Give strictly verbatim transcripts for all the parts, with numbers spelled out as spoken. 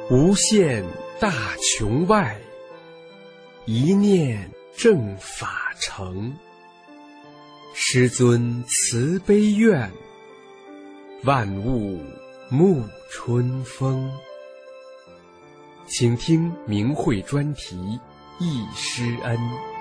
无限大穹外，一念正法成。师尊慈悲愿，万物沐春风。请听明慧专题忆师恩。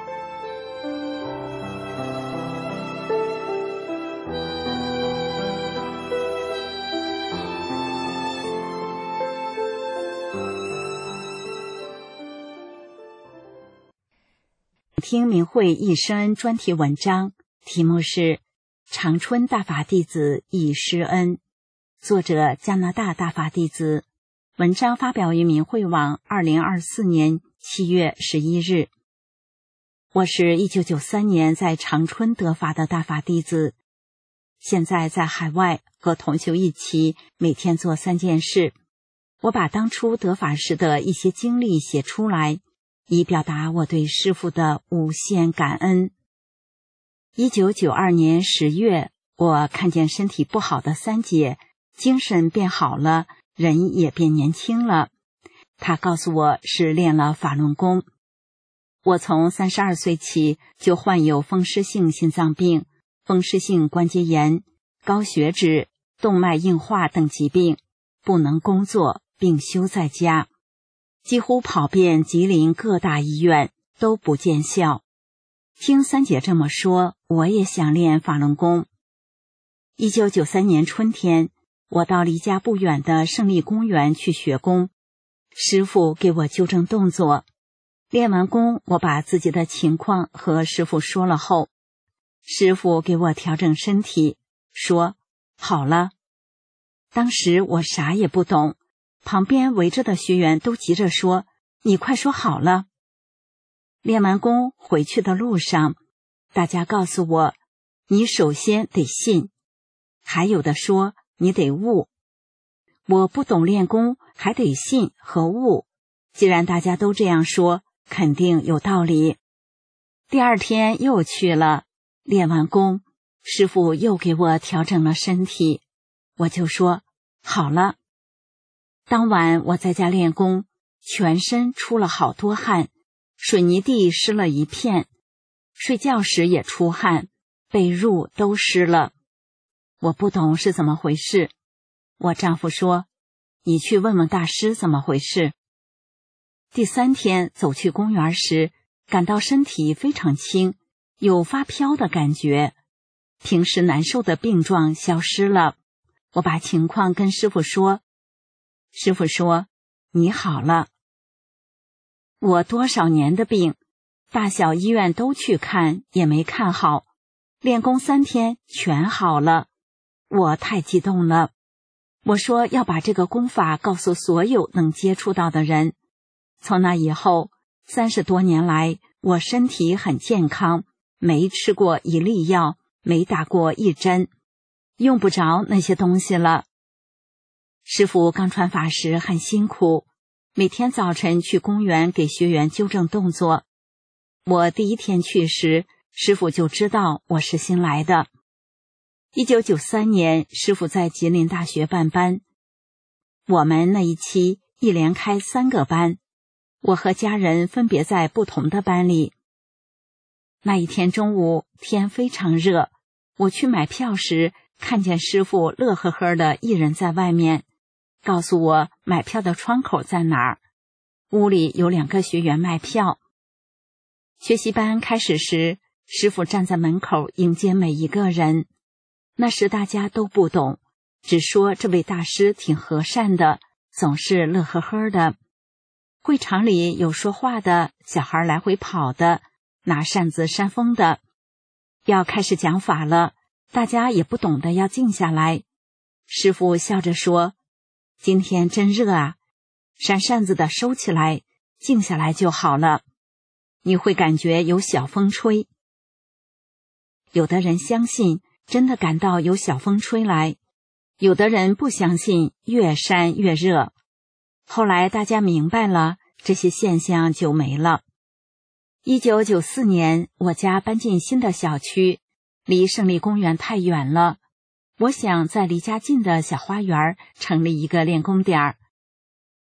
听明慧忆师恩专题文章，题目是长春大法弟子忆师恩，作者加拿大大法弟子。文章发表于明慧网二零二四年七月十一日。我是一九九三年在长春得法的大法弟子，现在在海外和同修一起每天做三件事。我把当初得法时的一些经历写出来，以表达我对师父的无限感恩。一九九二年十月，我看见身体不好的三姐精神变好了，人也变年轻了。他告诉我是练了法轮功。我从三十二岁起就患有风湿性心脏病、风湿性关节炎、高血脂、动脉硬化等疾病，不能工作，并休在家。几乎跑遍吉林各大医院都不见效。听三姐这么说，我也想练法轮功。一九九三年春天，我到离家不远的胜利公园去学功，师父给我纠正动作。练完功，我把自己的情况和师父说了后，师父给我调整身体，说好了。当时我啥也不懂，旁边围着的学员都急着说，你快说好了。练完功回去的路上，大家告诉我，你首先得信，还有的说你得悟。我不懂练功，还得信和悟，既然大家都这样说，肯定有道理。第二天又去了，练完功，师父又给我调整了身体，我就说好了。当晚我在家练功，全身出了好多汗，水泥地湿了一片，睡觉时也出汗，被褥都湿了。我不懂是怎么回事，我丈夫说，你去问问大师怎么回事。第三天走去公园时，感到身体非常轻，有发飘的感觉，平时难受的病状消失了。我把情况跟师父说，师父说，你好了。我多少年的病，大小医院都去看，也没看好，练功三天全好了。我太激动了，我说要把这个功法告诉所有能接触到的人。从那以后，三十多年来，我身体很健康，没吃过一粒药，没打过一针，用不着那些东西了。师父刚传法时很辛苦，每天早晨去公园给学员纠正动作。我第一天去时，师父就知道我是新来的。一九九三年，师父在吉林大学办班，我们那一期一连开三个班，我和家人分别在不同的班里。那一天中午，天非常热，我去买票时，看见师父乐呵呵的一人在外面，告诉我买票的窗口在哪儿。屋里有两个学员卖票。学习班开始时，师父站在门口迎接每一个人。那时大家都不懂，只说这位大师挺和善的，总是乐呵呵的。会场里有说话的，小孩来回跑的，拿扇子扇风的。要开始讲法了，大家也不懂得要静下来。师父笑着说，今天真热啊，扇扇子的收起来，静下来就好了。你会感觉有小风吹。有的人相信，真的感到有小风吹来，有的人不相信，越扇越热。后来大家明白了，这些现象就没了。一九九四年，我家搬进新的小区，离胜利公园太远了，我想在离家近的小花园成立一个练功点儿。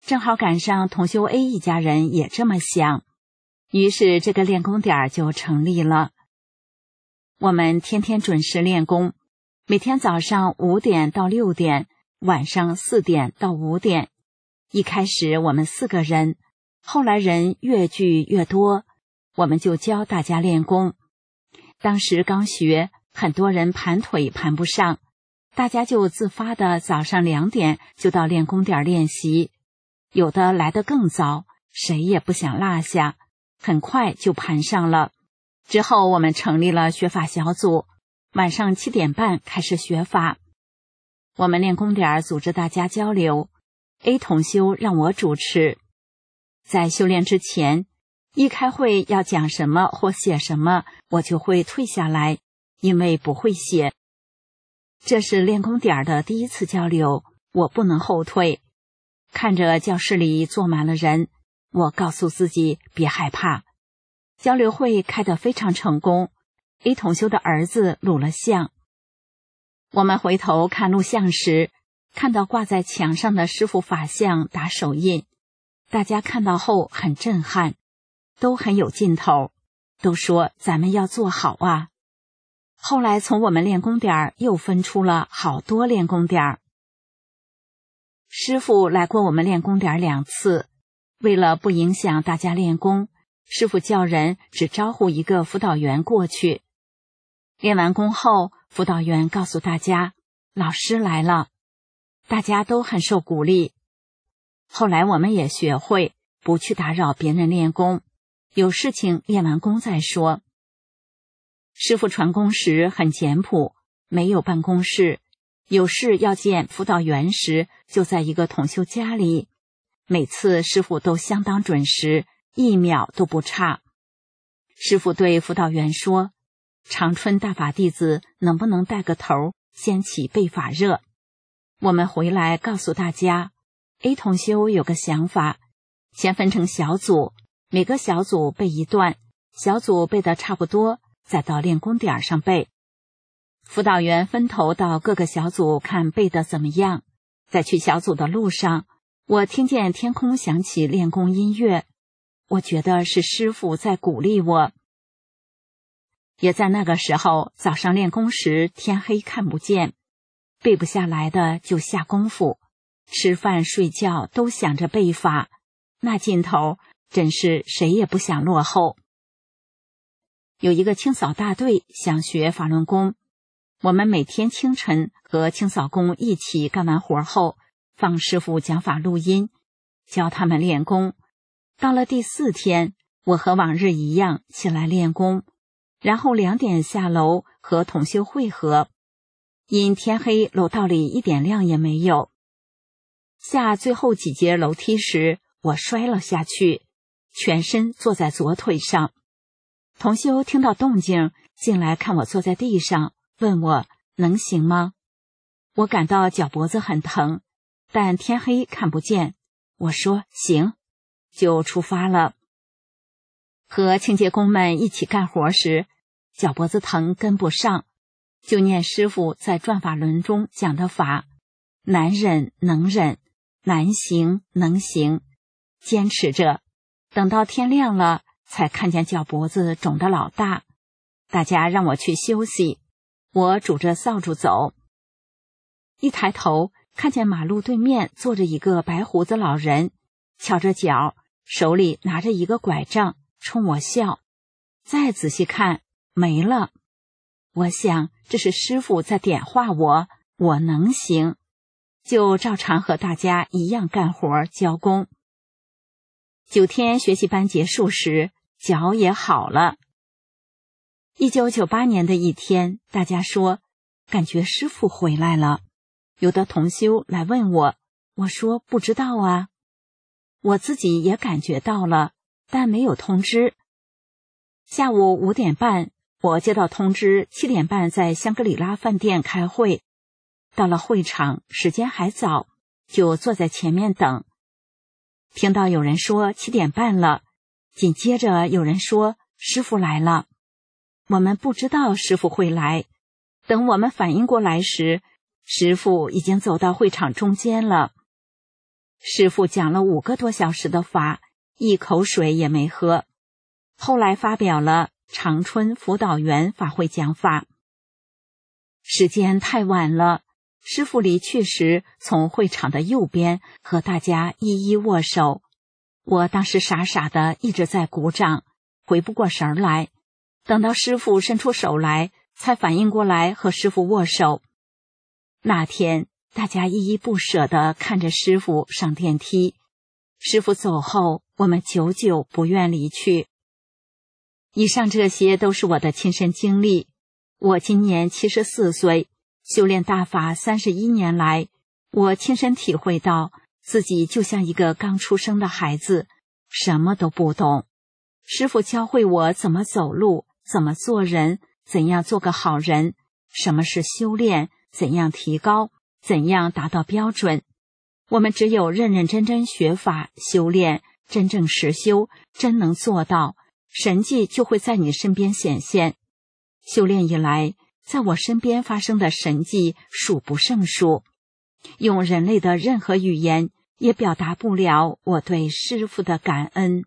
正好赶上同修 A 一家人也这么想，于是这个练功点就成立了。我们天天准时练功，每天早上五点到六点，晚上四点到五点。一开始我们四个人，后来人越聚越多，我们就教大家练功。当时刚学，很多人盘腿盘不上，大家就自发的早上两点就到练功点练习，有的来得更早，谁也不想落下，很快就盘上了。之后我们成立了学法小组，晚上七点半开始学法。我们练功点组织大家交流， A 同修让我主持。在修炼之前，一开会要讲什么或写什么，我就会退下来，因为不会写。这是练功点的第一次交流，我不能后退。看着教室里坐满了人，我告诉自己别害怕。交流会开得非常成功， A 同修的儿子录了像。我们回头看录像时，看到挂在墙上的师父法像打手印，大家看到后很震撼，都很有劲头，都说咱们要做好啊。后来从我们练功点又分出了好多练功点。师父来过我们练功点两次，为了不影响大家练功，师父叫人只招呼一个辅导员过去。练完功后，辅导员告诉大家老师来了，大家都很受鼓励。后来我们也学会不去打扰别人练功，有事情练完功再说。师父传功时很简朴，没有办公室，有事要见辅导员时就在一个同修家里。每次师父都相当准时，一秒都不差。师父对辅导员说，长春大法弟子能不能带个头，掀起背法热。我们回来告诉大家， A 同修有个想法，先分成小组，每个小组背一段，小组背得差不多，再到练功点上背。辅导员分头到各个小组看背得怎么样。在去小组的路上，我听见天空响起练功音乐，我觉得是师父在鼓励我。也在那个时候，早上练功时天黑看不见，背不下来的就下功夫，吃饭睡觉都想着背法，那劲头真是谁也不想落后。有一个清扫大队想学法轮功，我们每天清晨和清扫工一起干完活后，放师父讲法录音，教他们练功。到了第四天，我和往日一样起来练功，然后两点下楼和同修会合。因天黑，楼道里一点亮也没有。下最后几节楼梯时，我摔了下去，全身坐在左腿上。同修听到动静，进来看我坐在地上，问我能行吗？我感到脚脖子很疼，但天黑看不见。我说行，就出发了。和清洁工们一起干活时，脚脖子疼跟不上，就念师父在转法轮中讲的法，难忍能忍，难行能行，坚持着。等到天亮了，才看见脚脖子肿得老大。大家让我去休息，我拄着扫帚走。一抬头，看见马路对面坐着一个白胡子老人，翘着脚，手里拿着一个拐杖，冲我笑。再仔细看，没了。我想这是师父在点化我，我能行，就照常和大家一样干活教功。九天学习班结束时，脚也好了。一九九八年的一天，大家说感觉师父回来了，有的同修来问我，我说不知道啊。我自己也感觉到了，但没有通知。下午五点半，我接到通知，七点半在香格里拉饭店开会。到了会场，时间还早，就坐在前面等。听到有人说七点半了，紧接着有人说师父来了。我们不知道师父会来，等我们反应过来时，师父已经走到会场中间了。 师父讲了五个多小时的法，一口水也没喝。后来发表了长春辅导员法会讲法。时间太晚了，师父离去时从会场的右边和大家一一握手。我当时傻傻的一直在鼓掌，回不过神来。等到师父伸出手来，才反应过来和师父握手。那天大家依依不舍地看着师父上电梯。师父走后，我们久久不愿离去。以上这些都是我的亲身经历。我今年七十四岁，修炼大法三十一年来，我亲身体会到自己就像一个刚出生的孩子，什么都不懂。师父教会我怎么走路，怎么做人，怎样做个好人，什么是修炼，怎样提高，怎样达到标准。我们只有认认真真学法修炼，真正实修，真能做到，神迹就会在你身边显现。修炼以来，在我身边发生的神迹数不胜数，用人类的任何语言也表达不了我对师父的感恩。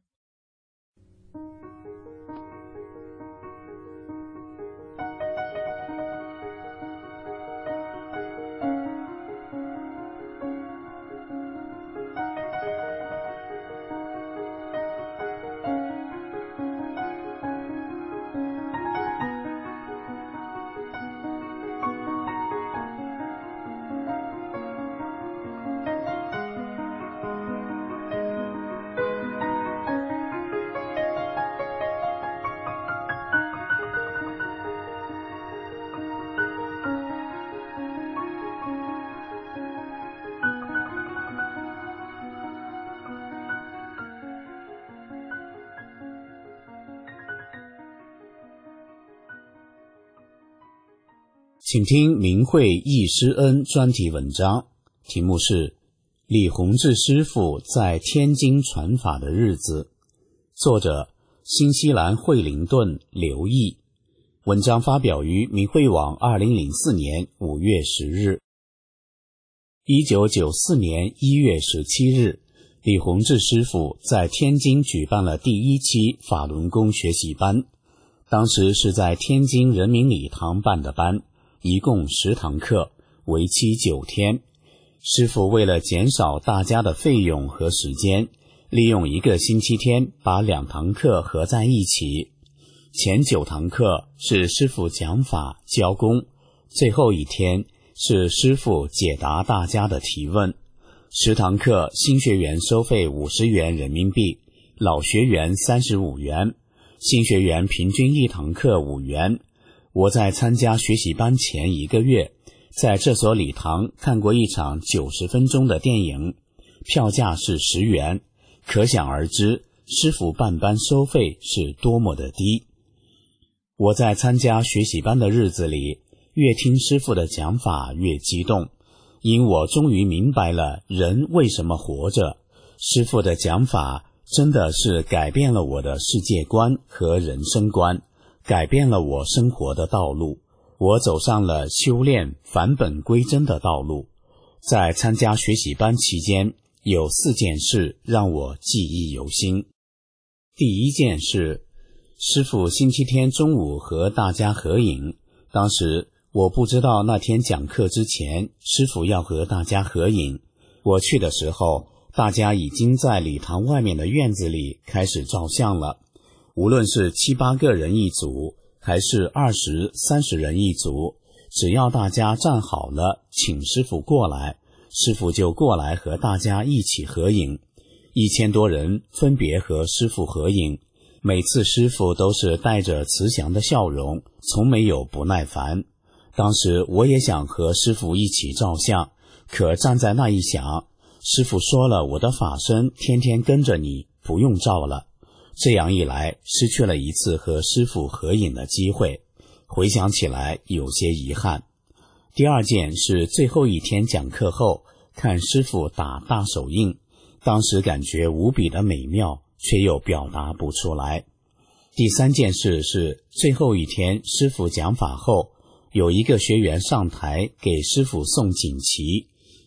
请听明慧忆师恩专题文章，题目是李洪志师父在天津传法的日子，作者新西兰惠灵顿刘毅。文章发表于明慧网二零零四年五月十日。一九九四年一月十七日，李洪志师父在天津举办了第一期法轮功学习班，当时是在天津人民礼堂办的班，一共十堂课，为期九天。师父为了减少大家的费用和时间，利用一个星期天把两堂课合在一起。前九堂课是师父讲法教功，最后一天是师父解答大家的提问。十堂课新学员收费五十元人民币，老学员三十五元，新学员平均一堂课五元。我在参加学习班前一个月，在这所礼堂看过一场九十分钟的电影，票价是十元，可想而知师父办班收费是多么的低。我在参加学习班的日子里，越听师父的讲法越激动，因我终于明白了人为什么活着。师父的讲法真的是改变了我的世界观和人生观，改变了我生活的道路，我走上了修炼返本归真的道路。在参加学习班期间，有四件事让我记忆犹新。第一件事，师父星期天中午和大家合影，当时我不知道那天讲课之前师父要和大家合影。我去的时候，大家已经在礼堂外面的院子里开始照相了。无论是七八个人一组，还是二十三十人一组，只要大家站好了，请师父过来，师父就过来和大家一起合影。一千多人分别和师父合影，每次师父都是带着慈祥的笑容，从没有不耐烦。当时我也想和师父一起照相，可站在那一想，师父说了，我的法身天天跟着你，不用照了。这样一来，失去了一次和师父合影的机会，回想起来有些遗憾。第二件是最后一天讲课后，看师父打大手印，当时感觉无比的美妙，却又表达不出来。第三件事是最后一天师父讲法后，有一个学员上台给师父送锦旗，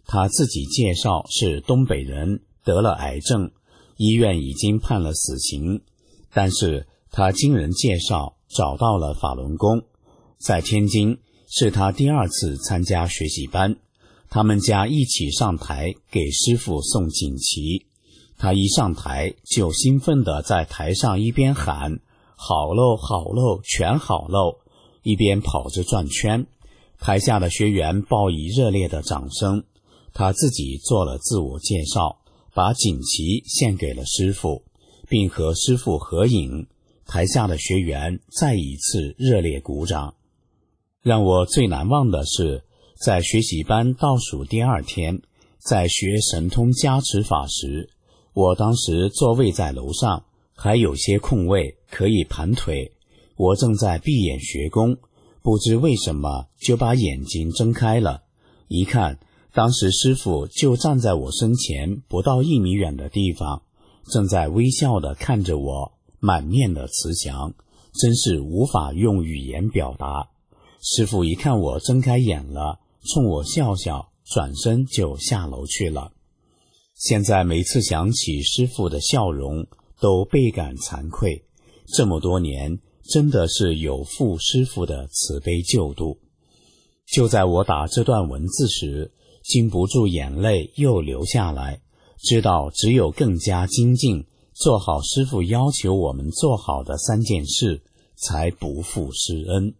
他自己介绍是东北人，得了癌症，医院已经判了死刑，但是他经人介绍找到了法轮功，在天津是他第二次参加学习班，他们家一起上台给师父送锦旗，他一上台就兴奋地在台上一边喊好喽好喽全好喽，一边跑着转圈，台下的学员报以热烈的掌声。他自己做了自我介绍，把锦旗献给了师父，并和师父合影，台下的学员再一次热烈鼓掌。让我最难忘的是，在学习班倒数第二天，在学神通加持法时，我当时座位在楼上，还有些空位可以盘腿，我正在闭眼学功，不知为什么就把眼睛睁开了，一看当时师父就站在我身前不到一米远的地方，正在微笑地看着我，满面的慈祥，真是无法用语言表达。师父一看我睁开眼了，冲我笑笑，转身就下楼去了。现在每次想起师父的笑容，都倍感惭愧，这么多年真的是有负师父的慈悲救度。就在我打这段文字时，禁不住眼泪又流下来，知道只有更加精进，做好师父要求我们做好的三件事，才不负师恩。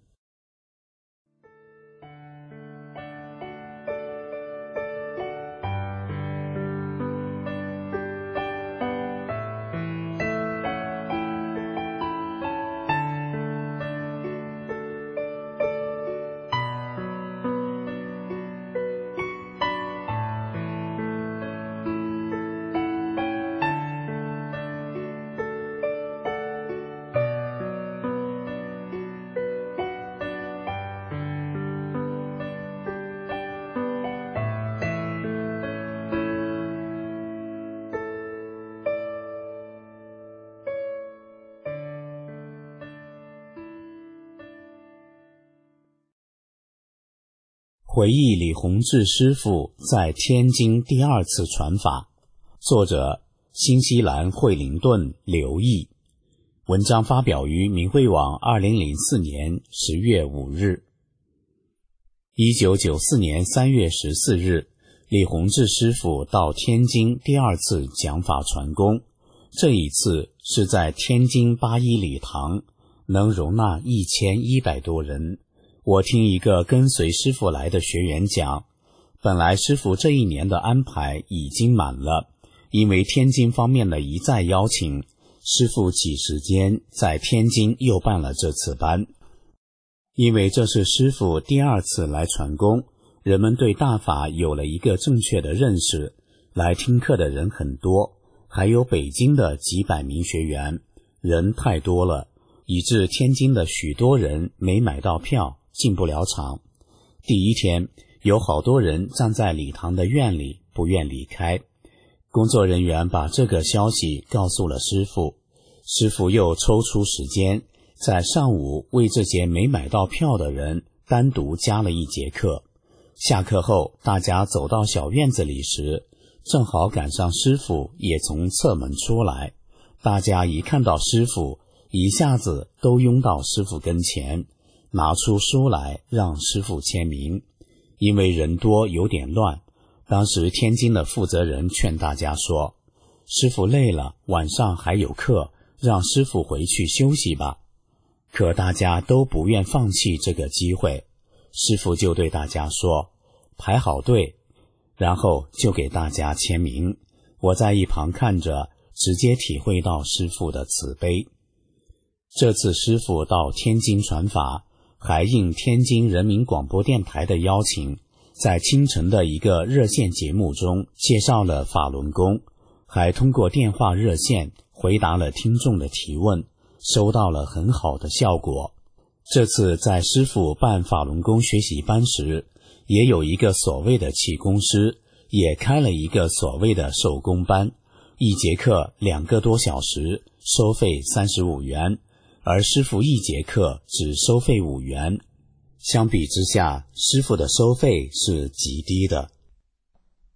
回忆李洪志师父在天津第二次传法，作者新西兰惠灵顿刘毅，文章发表于明慧网二零零四年十月五日。一九九四年三月十四日，李洪志师父到天津第二次讲法传功，这一次是在天津八一礼堂，能容纳一千一百多人。我听一个跟随师父来的学员讲，本来师父这一年的安排已经满了，因为天津方面的一再邀请，师父挤时间在天津又办了这次班。因为这是师父第二次来传功，人们对大法有了一个正确的认识，来听课的人很多，还有北京的几百名学员，人太多了，以致天津的许多人没买到票，进不了场。第一天有好多人站在礼堂的院里不愿离开，工作人员把这个消息告诉了师父，师父又抽出时间在上午为这些没买到票的人单独加了一节课。下课后大家走到小院子里时，正好赶上师父也从侧门出来，大家一看到师父，一下子都拥到师父跟前，拿出书来让师父签名。因为人多有点乱，当时天津的负责人劝大家说，师父累了，晚上还有课，让师父回去休息吧。可大家都不愿放弃这个机会，师父就对大家说，排好队，然后就给大家签名。我在一旁看着，直接体会到师父的慈悲。这次师父到天津传法，还应天津人民广播电台的邀请，在清晨的一个热线节目中介绍了法轮功，还通过电话热线回答了听众的提问，收到了很好的效果。这次在师父办法轮功学习班时，也有一个所谓的气功师，也开了一个所谓的手工班，一节课两个多小时，收费三十五元，而师父一节课只收费五元。相比之下，师父的收费是极低的。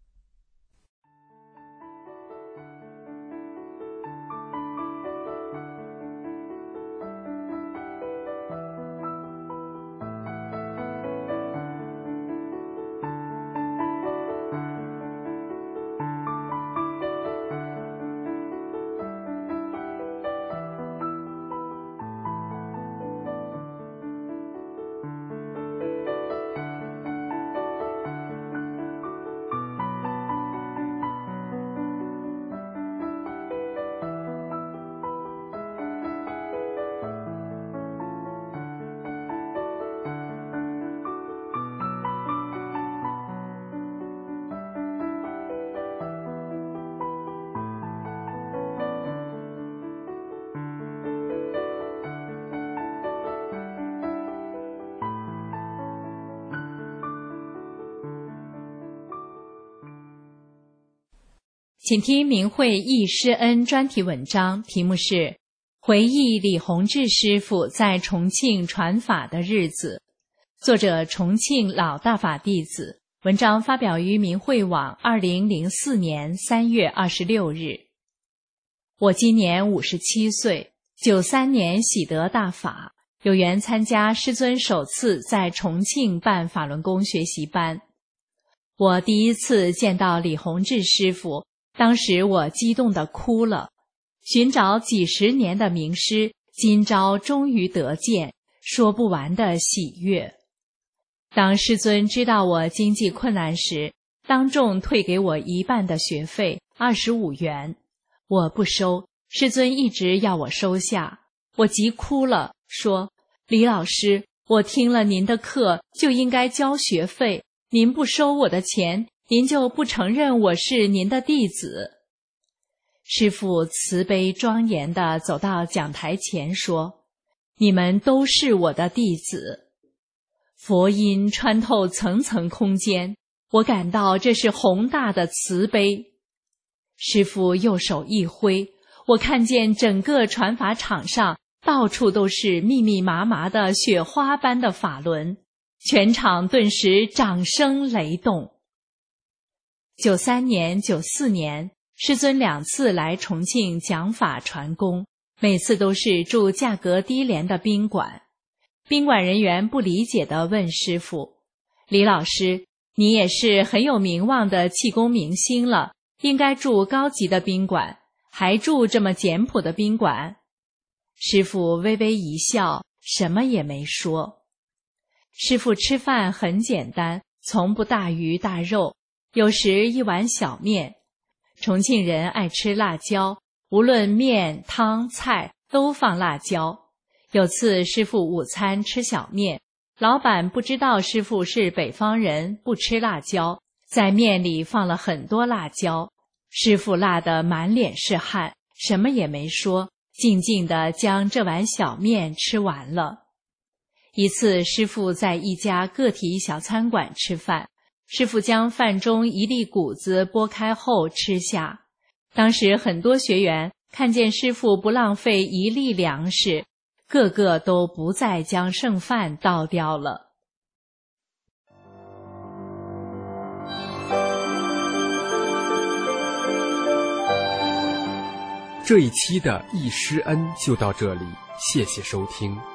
请听明慧忆师恩专题文章，题目是回忆李洪志师傅在重庆传法的日子，作者重庆老大法弟子，文章发表于明慧网二零零四年三月二十六日。我今年五十七岁，九三年喜得大法，有缘参加师尊首次在重庆办法轮功学习班。我第一次见到李洪志师傅，当时我激动地哭了。寻找几十年的名师，今朝终于得见，说不完的喜悦。当师尊知道我经济困难时，当众退给我一半的学费，二十五元。我不收，师尊一直要我收下，我急哭了，说：李老师，我听了您的课就应该交学费，您不收我的钱，您就不承认我是您的弟子。师父慈悲庄严地走到讲台前说：你们都是我的弟子。佛音穿透层层空间，我感到这是宏大的慈悲。师父右手一挥，我看见整个传法场上到处都是密密麻麻的雪花般的法轮，全场顿时掌声雷动。九三年、九四年，师尊两次来重庆讲法传功，每次都是住价格低廉的宾馆。宾馆人员不理解地问师父：李老师，你也是很有名望的气功明星了，应该住高级的宾馆，还住这么简朴的宾馆？师父微微一笑，什么也没说。师父吃饭很简单，从不大鱼大肉，有时一碗小面。重庆人爱吃辣椒，无论面、汤、菜都放辣椒。有次师父午餐吃小面，老板不知道师父是北方人，不吃辣椒，在面里放了很多辣椒。师父辣得满脸是汗，什么也没说，静静地将这碗小面吃完了。一次师父在一家个体小餐馆吃饭，师父将饭中一粒谷子剥开后吃下。当时很多学员看见师父不浪费一粒粮食，个个都不再将剩饭倒掉了。 这一期的忆师恩就到这里，谢谢收听。